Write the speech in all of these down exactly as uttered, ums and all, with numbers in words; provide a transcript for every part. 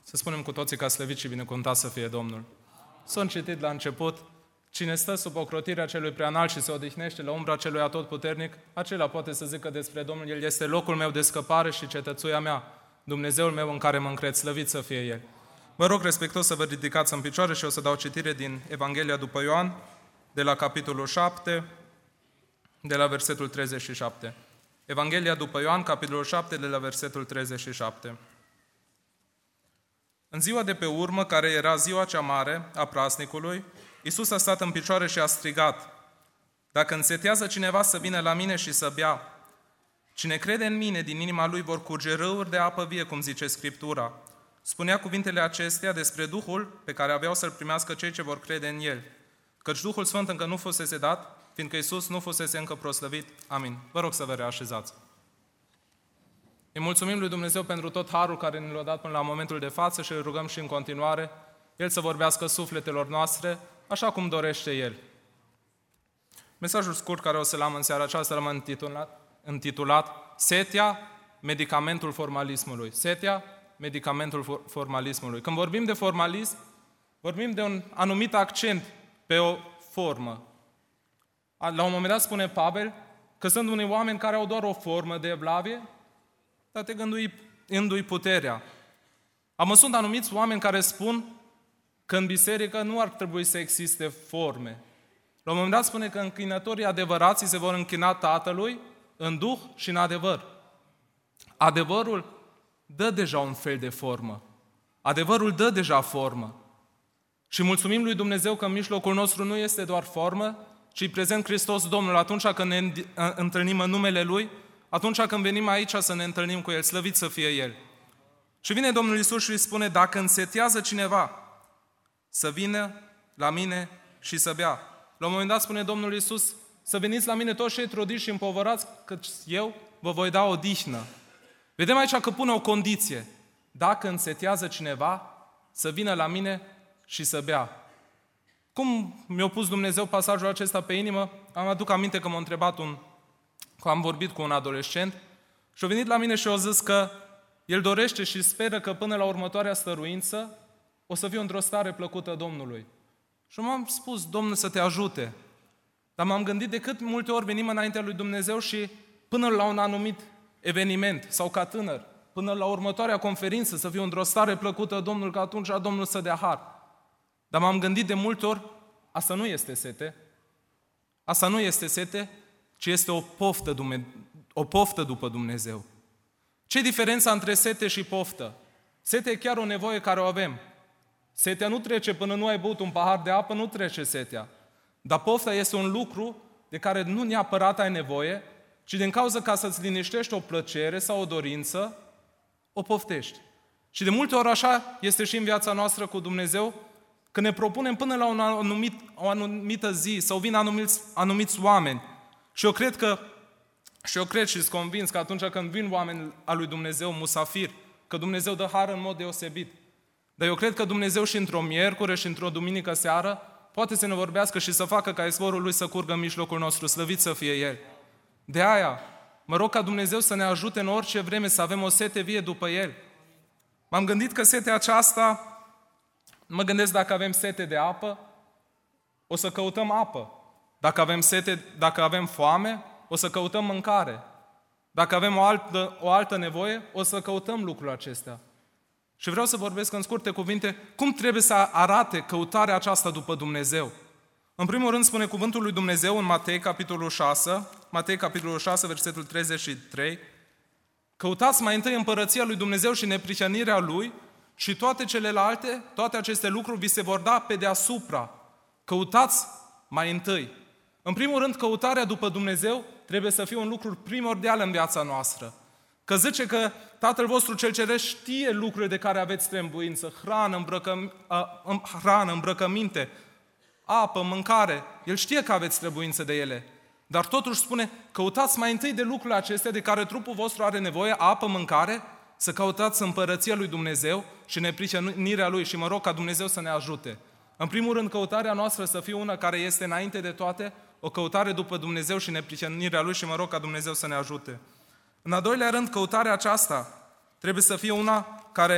Să spunem cu toții că a slăvit și binecuvântat să fie Domnul. Sunt citit la început, cine stă sub ocrotirea celui preanalt și se odihnește la umbra celui atotputernic, acela poate să zică despre Domnul, El este locul meu de scăpare și cetățuia mea, Dumnezeul meu în care mă încred, slăvit să fie El. Vă rog respectos să vă ridicați în picioare și o să dau citire din Evanghelia după Ioan, de la capitolul șapte, de la versetul treizeci și șapte. Evanghelia după Ioan, capitolul șapte, de la versetul treizeci și șapte. În ziua de pe urmă, care era ziua cea mare a praznicului, Iisus a stat în picioare și a strigat: Dacă însetează cineva să vină la mine și să bea, cine crede în mine, din inima lui vor curge râuri de apă vie, cum zice Scriptura. Spunea cuvintele acestea despre Duhul pe care aveau să-L primească cei ce vor crede în El, căci Duhul Sfânt încă nu fusese dat, fiindcă Iisus nu fusese încă proslăvit. Amin. Vă rog să vă reașezați. Îi mulțumim lui Dumnezeu pentru tot harul care ne l-a dat până la momentul de față și îl rugăm și în continuare El să vorbească sufletelor noastre așa cum dorește El. Mesajul scurt care o să-l am în seara aceasta l-am intitulat, intitulat Setea, medicamentul formalismului. Setea, medicamentul formalismului. Când vorbim de formalism, vorbim de un anumit accent pe o formă. La un moment dat spune Pavel că sunt unii oameni care au doar o formă de evlavie, dar te gândui, îndui puterea. Am sunt anumiți oameni care spun că în biserică nu ar trebui să existe forme. La un moment dat spune că închinătorii adevărații se vor închina Tatălui în duh și în adevăr. Adevărul dă deja un fel de formă. Adevărul dă deja formă. Și mulțumim lui Dumnezeu că în mijlocul nostru nu este doar formă, ci prezent Hristos Domnul atunci când ne întâlnim în numele Lui, atunci când venim aici să ne întâlnim cu El, slăvit să fie El. Și vine Domnul Iisus și îi spune: Dacă însetează cineva, să vină la mine și să bea. La un moment dat spune Domnul Iisus: Să veniți la mine toți cei trudiți și împovărați, căci eu vă voi da odihnă. Vedem aici că pune o condiție. Dacă însetează cineva, să vină la mine și să bea. Cum mi-a pus Dumnezeu pasajul acesta pe inimă, am aduc aminte că m-a întrebat un, că am vorbit cu un adolescent și a venit la mine și a zis că el dorește și speră că până la următoarea stăruință o să fie într-o stare plăcută Domnului. Și m-am spus: Domnul să te ajute. Dar m-am gândit de cât multe ori venim înaintea lui Dumnezeu și până la un anumit eveniment sau ca tânăr, până la următoarea conferință să fiu într-o stare plăcută Domnul, că atunci Domnul să dea har. Dar m-am gândit de multe ori, asta nu este sete, asta nu este sete, ci este o poftă, o poftă după Dumnezeu. Ce diferența între sete și poftă? Setea e chiar o nevoie care o avem. Setea nu trece până nu ai băut un pahar de apă, nu trece setea. Dar pofta este un lucru de care nu neapărat ai nevoie, ci din cauza ca să-ți liniștești o plăcere sau o dorință, o poftești. Și de multe ori așa este și în viața noastră cu Dumnezeu, că ne propunem până la un anumit, o anumită zi sau vin anumiți, anumiți oameni. Și eu cred că, și eu cred și sunt convins că atunci când vin oameni al lui Dumnezeu, musafir, că Dumnezeu dă har în mod deosebit. Dar eu cred că Dumnezeu și într-o miercură și într-o duminică seară poate să ne vorbească și să facă ca izvorul Lui să curgă în mijlocul nostru, slăvit să fie El. De aia, mă rog ca Dumnezeu să ne ajute în orice vreme să avem o sete vie după El. M-am gândit că setea aceasta, mă gândesc dacă avem sete de apă, o să căutăm apă. Dacă avem sete, dacă avem foame, o să căutăm mâncare. Dacă avem o altă, o altă nevoie, o să căutăm lucrul acestea. Și vreau să vorbesc în scurte cuvinte cum trebuie să arate căutarea aceasta după Dumnezeu. În primul rând spune cuvântul lui Dumnezeu în Matei, capitolul șase, Matei, capitolul șase, versetul treizeci și trei, Căutați mai întâi împărăția lui Dumnezeu și neprihănirea Lui și toate celelalte, toate aceste lucruri vi se vor da pe deasupra. Căutați mai întâi. În primul rând, căutarea după Dumnezeu trebuie să fie un lucru primordial în viața noastră. Că zice că Tatăl vostru cel ceresc știe lucrurile de care aveți trebuință, hrană, îmbrăcăm, hrană, îmbrăcăminte, apă, mâncare. El știe că aveți trebuință de ele. Dar totuși spune, căutați mai întâi de lucrurile acestea de care trupul vostru are nevoie, apă, mâncare, să căutați împărăția lui Dumnezeu și neprihănirea Lui. Și mă rog ca Dumnezeu să ne ajute. În primul rând, căutarea noastră să fie una care este înainte de toate, o căutare după Dumnezeu și neprihănirea Lui și mă rog ca Dumnezeu să ne ajute. În al doilea rând, căutarea aceasta trebuie să fie una care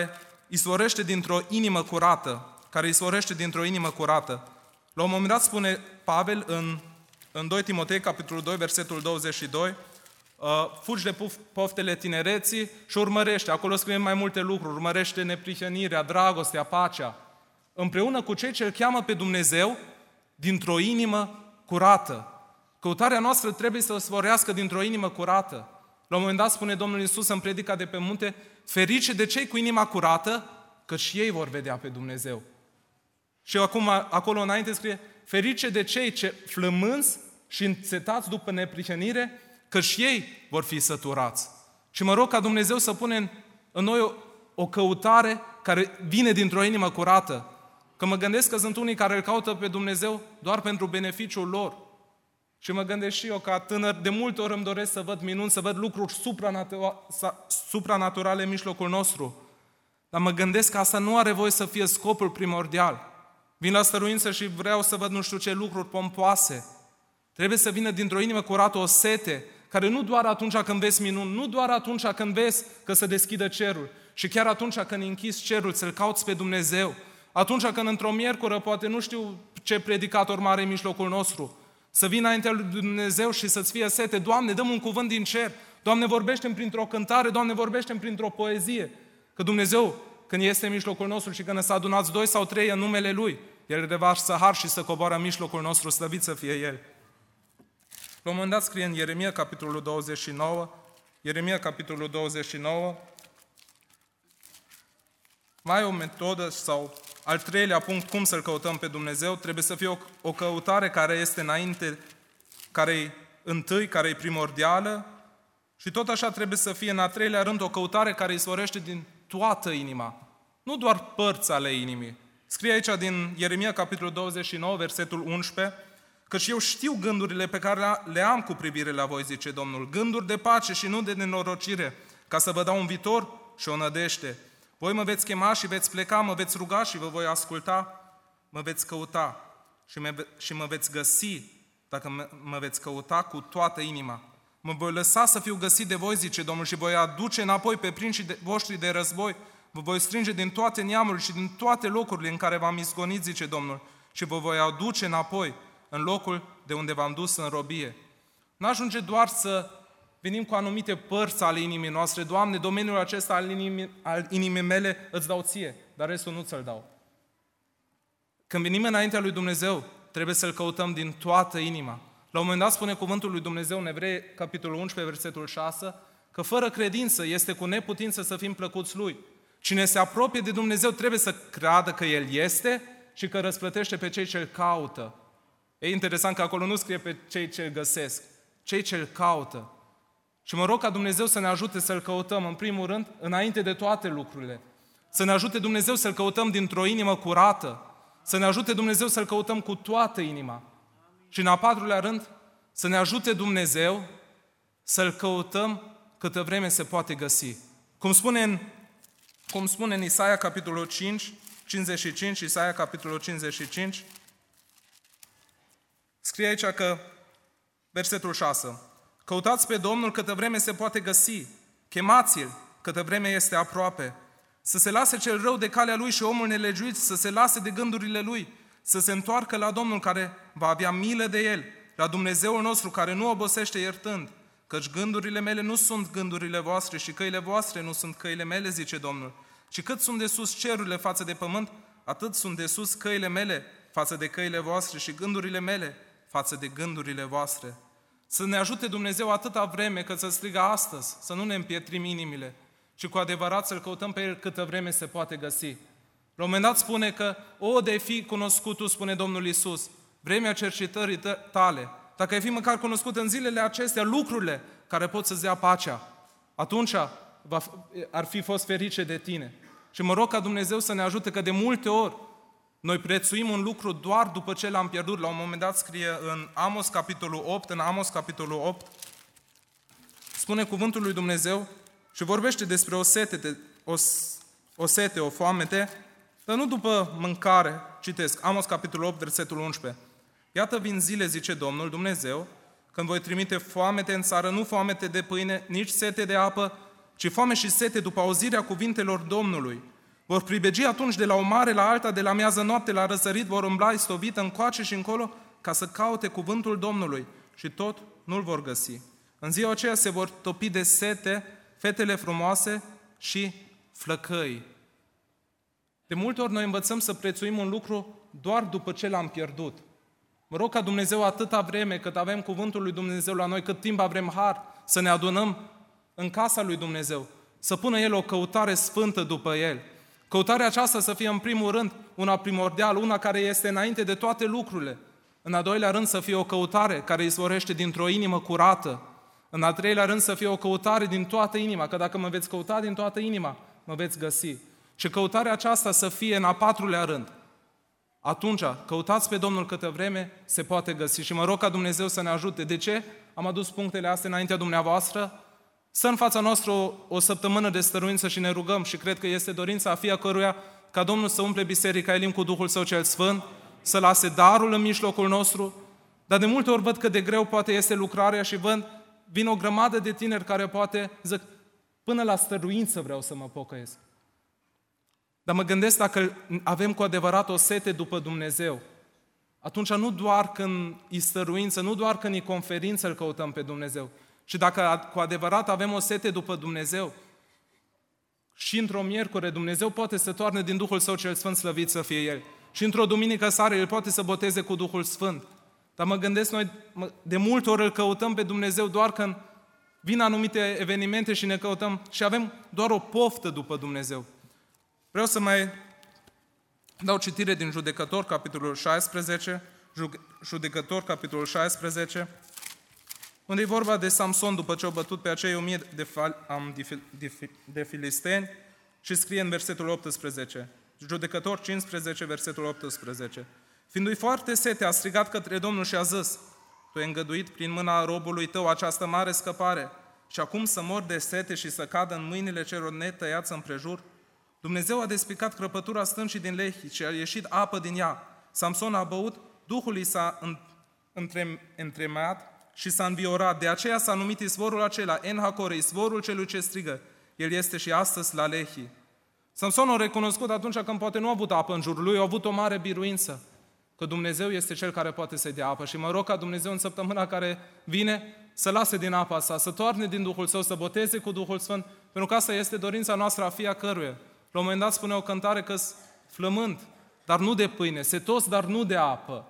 izvorește dintr-o inimă curată, care izvorește dintr-o inimă curată. La un moment dat spune Pavel în, în doi Timotei, capitolul doi, versetul douăzeci și doi, uh, fugi de poftele tinereții și urmărește, acolo scrie mai multe lucruri, urmărește neprihănirea, dragostea, pacea, împreună cu cei ce îl cheamă pe Dumnezeu dintr-o inimă curată. Căutarea noastră trebuie să zvorească dintr-o inimă curată. La un moment dat spune Domnul Iisus în predica de pe munte, ferice de cei cu inima curată, că și ei vor vedea pe Dumnezeu. Și acum, acolo înainte scrie, ferice de cei ce flămânzi și înțetați după neprihănire, că și ei vor fi săturați. Și mă rog ca Dumnezeu să pune în, în noi o, o căutare care vine dintr-o inimă curată. Că mă gândesc că sunt unii care îl caută pe Dumnezeu doar pentru beneficiul lor. Și mă gândesc și eu, ca tânăr, de multe ori îmi doresc să văd minuni, să văd lucruri supranaturale în mijlocul nostru. Dar mă gândesc că asta nu are voie să fie scopul primordial. Vin la stăruință și vreau să văd nu știu ce lucruri pompoase. Trebuie să vină dintr-o inimă curată o sete, care nu doar atunci când vezi minuni, nu doar atunci când vezi că se deschidă cerul, și chiar atunci când închizi cerul, să-L cauți pe Dumnezeu. Atunci când într-o miercură, poate nu știu ce predicator mare în mijlocul nostru, să vină înaintea lui Dumnezeu și să-ți fie sete, Doamne, dă-mi un cuvânt din cer, Doamne, vorbește-mi printr-o cântare, Doamne, vorbește-mi printr-o poezie. Că Dumnezeu, când este în mijlocul nostru și când s-a adunat doi sau trei în numele Lui, El revarsă har și să coboară în mijlocul nostru, slăvit să fie El. La un moment dat scrie în Ieremia, capitolul douăzeci și nouă, Ieremia, capitolul douăzeci și nouă, mai o metodă sau al treilea punct, cum să-L căutăm pe Dumnezeu, trebuie să fie o, o căutare care este înainte, care e întâi, care e primordială, și tot așa trebuie să fie în a treilea rând o căutare care izvorește din toată inima, nu doar părți ale inimii. Scrie aici din Ieremia, capitolul douăzeci și nouă, versetul unsprezece, că și eu știu gândurile pe care le am cu privire la voi, zice Domnul, gânduri de pace și nu de nenorocire, ca să vă dau un viitor și o nădejde. Voi mă veți chema și veți pleca, mă veți ruga și vă voi asculta, mă veți căuta și, me, și mă veți găsi dacă mă, mă veți căuta cu toată inima. Mă voi lăsa să fiu găsit de voi, zice Domnul, și voi aduce înapoi pe prinșii de, voștri de război, vă voi strânge din toate neamurile și din toate locurile în care v-am izgonit, zice Domnul, și vă voi aduce înapoi în locul de unde v-am dus în robie. N-ajunge doar să venim cu anumite părți ale inimii noastre, Doamne, domeniul acesta al inimii, al inimii mele îți dau ție, dar restul nu ți-l dau. Când venim înaintea lui Dumnezeu, trebuie să-L căutăm din toată inima. La un moment dat spune cuvântul lui Dumnezeu în Evrei, capitolul unsprezece, versetul șase, că fără credință este cu neputință să fim plăcuți Lui. Cine se apropie de Dumnezeu trebuie să creadă că El este și că răsplătește pe cei ce îl caută. E interesant că acolo nu scrie pe cei ce îl găsesc, cei ce îl caută. Și mă rog ca Dumnezeu să ne ajute să-L căutăm, în primul rând, înainte de toate lucrurile. Să ne ajute Dumnezeu să-L căutăm dintr-o inimă curată. Să ne ajute Dumnezeu să-L căutăm cu toată inima. Și în a patrulea rând, să ne ajute Dumnezeu să-L căutăm câtă vreme se poate găsi. Cum spune în, cum spune în Isaia, capitolul cinci, cincizeci și cinci, Isaia, capitolul cincizeci și cinci, scrie aici că, versetul șase, căutați pe Domnul câtă vreme se poate găsi, chemați-L câtă vreme este aproape, să se lase cel rău de calea lui și omul nelegiuit să se lase de gândurile lui, să se întoarcă la Domnul care va avea milă de el, la Dumnezeul nostru care nu obosește iertând, căci gândurile mele nu sunt gândurile voastre și căile voastre nu sunt căile mele, zice Domnul. Și cât sunt de sus cerurile față de pământ, atât sunt de sus căile mele față de căile voastre și gândurile mele față de gândurile voastre. Să ne ajute Dumnezeu atâta vreme cât să strigă astăzi, să nu ne împietrim inimile, ci cu adevărat să-L căutăm pe El câtă vreme se poate găsi. La un moment dat spune că, o, de fi cunoscut tu, spune Domnul Iisus, vremea cercetării tale, dacă ai fi măcar cunoscut în zilele acestea lucrurile care pot să-ți dea pacea, atunci ar fi fost ferice de tine. Și mă rog ca Dumnezeu să ne ajute, că de multe ori noi prețuim un lucru doar după ce l-am pierdut. La un moment dat scrie în Amos, capitolul opt, în Amos, capitolul opt, spune cuvântul lui Dumnezeu și vorbește despre o sete, de, o, o sete, o foamete, dar nu după mâncare. Citesc, Amos, capitolul opt, versetul unsprezece. Iată vin zile, zice Domnul Dumnezeu, când voi trimite foamete în țară, nu foamete de pâine, nici sete de apă, ci foame și sete după auzirea cuvintelor Domnului. Vor pribegi atunci de la o mare la alta, de la miază noapte la răsărit, vor umbla istovit încoace și încolo, ca să caute cuvântul Domnului și tot nu-l vor găsi. În ziua aceea se vor topi de sete fetele frumoase și flăcăi. De multe ori noi învățăm să prețuim un lucru doar după ce l-am pierdut. Mă rog ca Dumnezeu atâta vreme cât avem cuvântul lui Dumnezeu la noi, cât timp avem har să ne adunăm în casa lui Dumnezeu, să pună El o căutare sfântă după El. Căutarea aceasta să fie în primul rând una primordială, una care este înainte de toate lucrurile. În al doilea rând să fie o căutare care izvorește dintr-o inimă curată. În al treilea rând să fie o căutare din toată inima, că dacă mă veți căuta din toată inima, mă veți găsi. Și căutarea aceasta să fie în al patrulea rând. Atunci, căutați pe Domnul câtă vreme se poate găsi. Și mă rog ca Dumnezeu să ne ajute. De ce? Am adus punctele astea înaintea dumneavoastră. Să în fața noastră o, o săptămână de stăruință și ne rugăm și cred că este dorința a fiecăruia ca Domnul să umple Biserica Elim cu Duhul Său cel Sfânt, să lase darul în mijlocul nostru, dar de multe ori văd cât de greu poate este lucrarea și văd, vin o grămadă de tineri care poate zic, până la stăruință vreau să mă pocăiesc. Dar mă gândesc dacă avem cu adevărat o sete după Dumnezeu, atunci nu doar când e stăruință, nu doar când e conferință îl căutăm pe Dumnezeu, și dacă cu adevărat avem o sete după Dumnezeu, și într-o miercure Dumnezeu poate să toarne din Duhul Său cel Sfânt, slăvit să fie El. Și într-o duminică seară El poate să boteze cu Duhul Sfânt. Dar mă gândesc, noi de multe ori îl căutăm pe Dumnezeu doar când vin anumite evenimente și ne căutăm și avem doar o poftă după Dumnezeu. Vreau să mai dau citire din Judecători, capitolul șaisprezece, Judecători, capitolul șaisprezece, unde e vorba de Samson după ce au bătut pe acei o mie de, de, de filisteni și scrie în versetul optsprezece. Judecători cincisprezece, versetul optsprezece. Fiindu-i foarte sete, a strigat către Domnul și a zis, Tu ai îngăduit prin mâna robului tău această mare scăpare și acum să mor de sete și să cadă în mâinile celor netăiați împrejur? Dumnezeu a despicat crăpătura stâncii din Lehi și a ieșit apă din ea. Samson a băut, Duhul i s-a întremeiat și s-a înviorat. De aceea s-a numit izvorul acela, En-Hakore, izvorul celui ce strigă. El este și astăzi la Lehi. Samson a recunoscut atunci când poate nu a avut apă în jurul lui, a avut o mare biruință, că Dumnezeu este Cel care poate să-i dea apă. Și mă rog ca Dumnezeu în săptămâna care vine să lase din apa sa, să toarne din Duhul Său, să boteze cu Duhul Sfânt, pentru că asta este dorința noastră a fiecăruia. La un moment dat spune o cântare că-s flământ, dar nu de pâine, setos, dar nu de apă.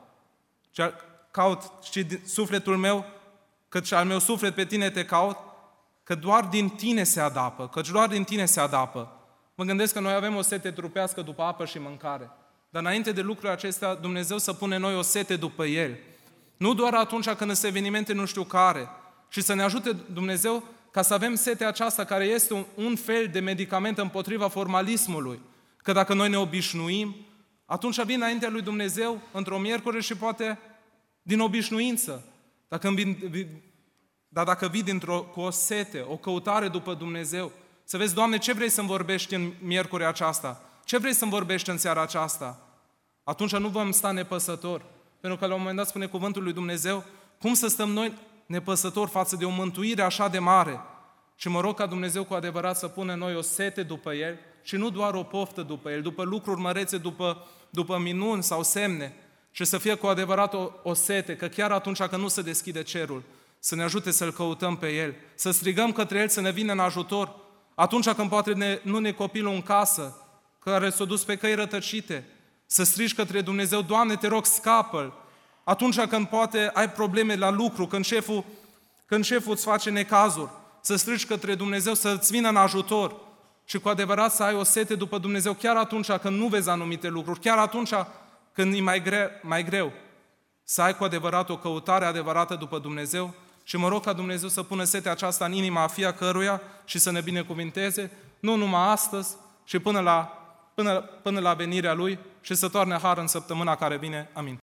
Caut și sufletul meu, căci al meu suflet pe tine te caut, că doar din tine se adapă, căci doar din tine se adapă. Mă gândesc că noi avem o sete trupească după apă și mâncare. Dar înainte de lucrurile acestea, Dumnezeu să pune noi o sete după El. Nu doar atunci când sunt evenimente nu știu care. Și să ne ajute Dumnezeu ca să avem setea aceasta care este un, un fel de medicament împotriva formalismului. Că dacă noi ne obișnuim, atunci vin înaintea lui Dumnezeu într-o miercuri și poate din obișnuință. Dacă vin, dar dacă vii dintr-o, cu o sete, o căutare după Dumnezeu, să vezi, Doamne, ce vrei să-mi vorbești în miercurea aceasta? Ce vrei să-mi vorbești în seara aceasta? Atunci nu vom sta nepăsători. Pentru că la un moment dat spune cuvântul lui Dumnezeu, cum să stăm noi nepăsători față de o mântuire așa de mare? Și mă rog ca Dumnezeu cu adevărat să pună noi o sete după El și nu doar o poftă după El, după lucruri mărețe, după, după minuni sau semne, și să fie cu adevărat o, o sete, că chiar atunci când nu se deschide cerul, să ne ajute să-L căutăm pe El, să strigăm către El să ne vină în ajutor, atunci când poate ne, nu ne copilul în casă, care s-a dus pe căi rătăcite, să strigi către Dumnezeu, Doamne, te rog, scapă-L. Atunci când poate ai probleme la lucru, când șeful, când șeful îți face necazuri, să strigi către Dumnezeu să-ți vină în ajutor și cu adevărat să ai o sete după Dumnezeu, chiar atunci când nu vezi anumite lucruri, chiar atunci când e mai greu, mai greu, să ai cu adevărat o căutare adevărată după Dumnezeu. Și mă rog ca Dumnezeu să pună setea aceasta în inima a fiecăruia și să ne binecuvinteze, nu numai astăzi, și până la, până, până la venirea Lui și să toarne har în săptămâna care vine. Amin.